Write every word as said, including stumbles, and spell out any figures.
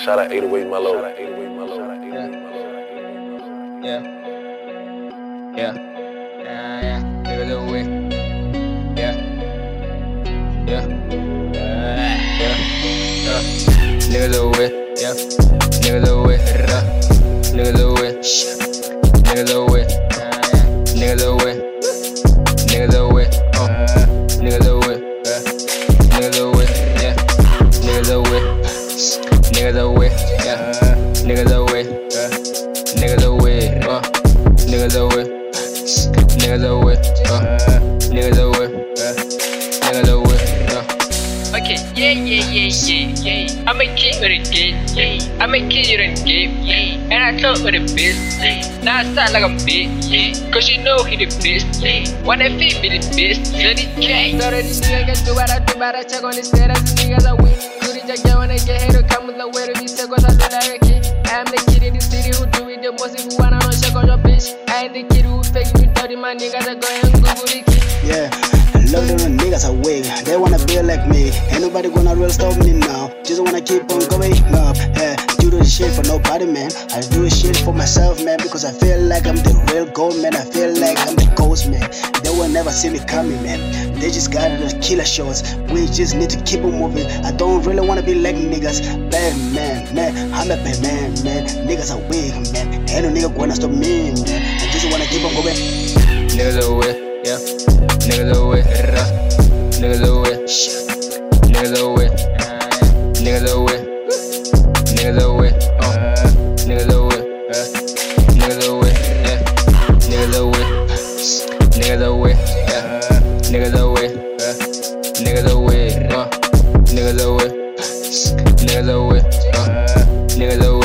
Shout out eight oh eight Mellow. Yeah. Yeah. Yeah. Yeah. Yeah. Nigga the way. Yeah. Yeah. Yeah. Yeah. Yeah. Nigga the way. Yeah. Nigga the way. Nigga the way. Nigga the way. Nigga the way. Nigga the way. Oh. Nigga the way. Nigga the way. Yeah. Nigga the way. Nigga the way. Yeah. Nigga the way. Nigga the way. Oh. Nigga the way. Nigga the way. Oh. Nigga the way. Nigga the way. Oh. Okay, yeah, yeah, yeah, yeah, yeah. I'm a king with a game, yeah. I'm a king with a game, yeah. And I talk with a bitch, yeah. Now I start like I'm big, yeah. Cause you know he the best, yeah. Wanna feed me the best, so the king. So these niggas can do what I do, but I check on the status. These niggas are weak. Do the jack, yeah, when I get here to come with the way to be sick, cause I do like a kid. I am the kid in the city who do it the most. If you wanna know, check on your bitch. I ain't the kid who fake you dirty, my niggas are going and Google the kid. Yeah, love them niggas are weak. They wanna be like me. Ain't nobody gonna real stop me now. Just wanna keep on going up. Yeah, you do this shit for nobody, man. I do this shit for myself, man, because I feel like I'm the real gold, man. I feel like I'm the ghost, man. They will never see me coming, man. They just got those killer shots. We just need to keep on moving. I don't really wanna be like niggas. Bad man, man. I'm a bad man, man. Niggas are weak, man. Ain't no nigga gonna stop me, man. I just wanna keep on going. Nigga the way. Yeah. Nigga the way. Nigga the way. Nigga the way. Nigga the way. Nigga the way. Oh. Nigga the way. Nigga the way. Yeah. Nigga the way. Nigga the way. Yeah. Nigga the way. Nigga the way. Oh. Nigga the way. Nigga the way. Oh. Nigga the way.